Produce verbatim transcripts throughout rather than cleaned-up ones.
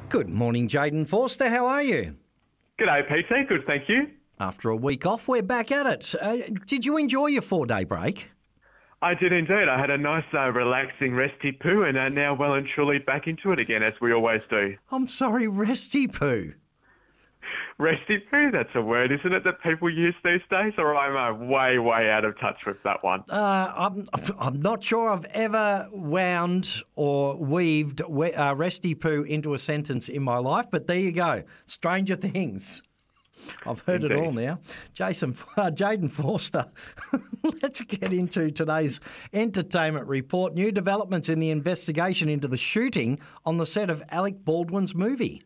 Good morning, Jaden Forster. How are you? G'day, P T. Good, thank you. After a week off, we're back at it. Uh, did you enjoy your four-day break? I did indeed. I had a nice, uh, relaxing resty poo and are now well and truly back into it again, as we always do. I'm sorry, resty poo. Resty poo, that's a word, isn't it, that people use these days? Or am I way, way out of touch with that one? Uh, I'm, I'm not sure I've ever wound or weaved we- uh, resty poo into a sentence in my life, but there you go. Stranger things. I've heard Indeed. it all now. Jason, uh, Jaden Forster, let's get into today's entertainment report. New developments in the investigation into the shooting on the set of Alec Baldwin's movie.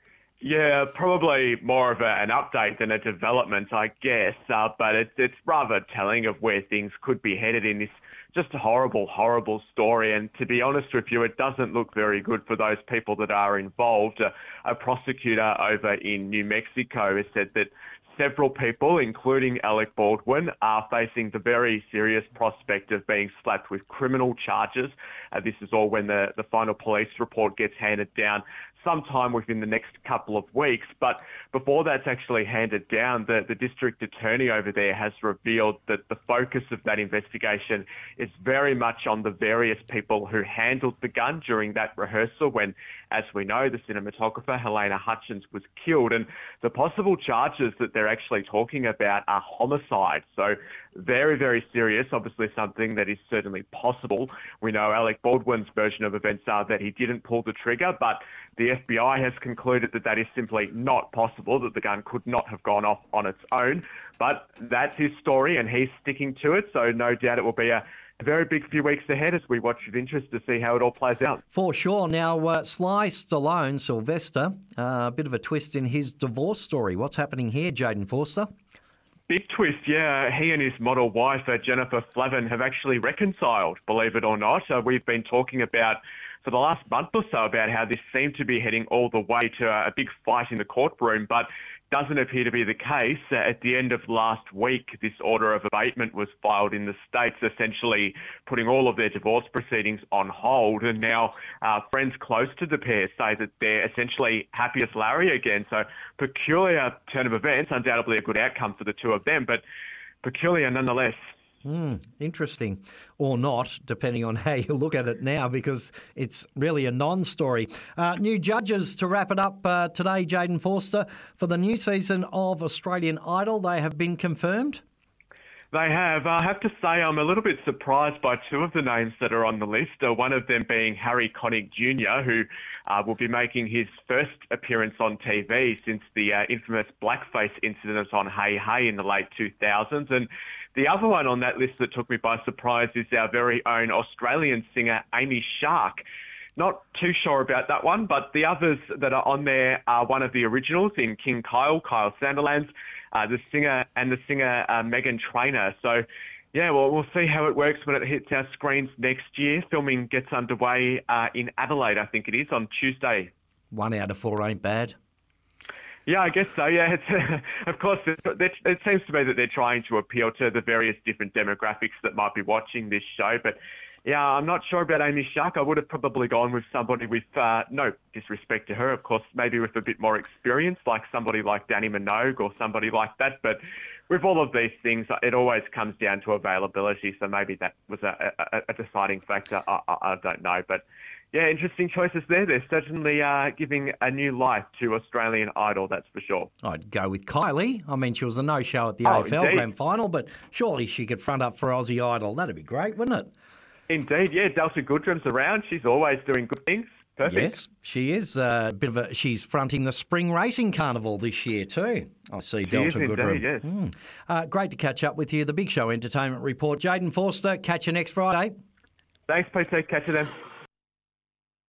Yeah, probably more of a, an update than a development, I guess, uh, but it's, it's rather telling of where things could be headed in this just a horrible, horrible story. And to be honest with you, it doesn't look very good for those people that are involved. A, a prosecutor over in New Mexico has said that several people, including Alec Baldwin, are facing the very serious prospect of being slapped with criminal charges. Uh, this is all when the, the final police report gets handed down sometime within the next couple of weeks. But before that's actually handed down, the, the district attorney over there has revealed that the focus of that investigation is very much on the various people who handled the gun during that rehearsal when, as we know, the cinematographer Helena Hutchins was killed. And the possible charges that they're actually talking about are homicide. So very, very serious, obviously something that is certainly possible. We know Alec Baldwin's version of events are that he didn't pull the trigger, but the F B I has concluded that that is simply not possible, that the gun could not have gone off on its own. But that's his story and he's sticking to it, so no doubt it will be a A very big few weeks ahead as we watch with interest to see how it all plays out. For sure. Now, uh, Sly Stallone, Sylvester, uh, a bit of a twist in his divorce story. What's happening here, Jaden Forster? Big twist, yeah. He and his model wife, uh, Jennifer Flavin, have actually reconciled, believe it or not. Uh, we've been talking about for the last month or so about how this seemed to be heading all the way to a, a big fight in the courtroom, but doesn't appear to be the case. Uh, at the end of last week, this order of abatement was filed in the States, essentially putting all of their divorce proceedings on hold. And now uh, friends close to the pair say that they're essentially happy as Larry again. So peculiar turn of events, undoubtedly a good outcome for the two of them, but peculiar nonetheless. Hmm, interesting. Or not, depending on how you look at it now, because it's really a non-story. Uh, new judges to wrap it up uh, today, Jaden Forster, for the new season of Australian Idol. They have been confirmed. They have. I have to say I'm a little bit surprised by two of the names that are on the list, uh, one of them being Harry Connick Junior, who uh, will be making his first appearance on T V since the uh, infamous blackface incident on Hey Hey in the late two thousands. And the other one on that list that took me by surprise is our very own Australian singer, Amy Shark. Not too sure about that one, but the others that are on there are one of the originals in King Kyle, Kyle Sandilands, uh, the singer and the singer uh, Megan Trainor. So, yeah, well, we'll see how it works when it hits our screens next year. Filming gets underway uh, in Adelaide, I think it is, on Tuesday. One out of four ain't bad. Yeah, I guess so. Yeah, it's, uh, of course, it, it seems to me that they're trying to appeal to the various different demographics that might be watching this show. But yeah, I'm not sure about Amy Shark. I would have probably gone with somebody with uh, no disrespect to her, of course, maybe with a bit more experience, like somebody like Danny Minogue or somebody like that. But with all of these things, it always comes down to availability. So maybe that was a, a, a deciding factor. I, I, I don't know, but. Yeah, interesting choices there. They're certainly uh, giving a new life to Australian Idol, that's for sure. I'd go with Kylie. I mean, she was the no-show at the Oh, A F L indeed. Grand Final, but surely she could front up for Aussie Idol. That'd be great, wouldn't it? Indeed, yeah. Delta Goodrum's around. She's always doing good things. Perfect. Yes, she is. Uh, a bit of a, she's fronting the Spring Racing Carnival this year too. I see She Delta is Goodrum. indeed, yes. Mm. Uh, great to catch up with you. The Big Show Entertainment Report. Jaden Forster, catch you next Friday. Thanks, P T. Catch you then.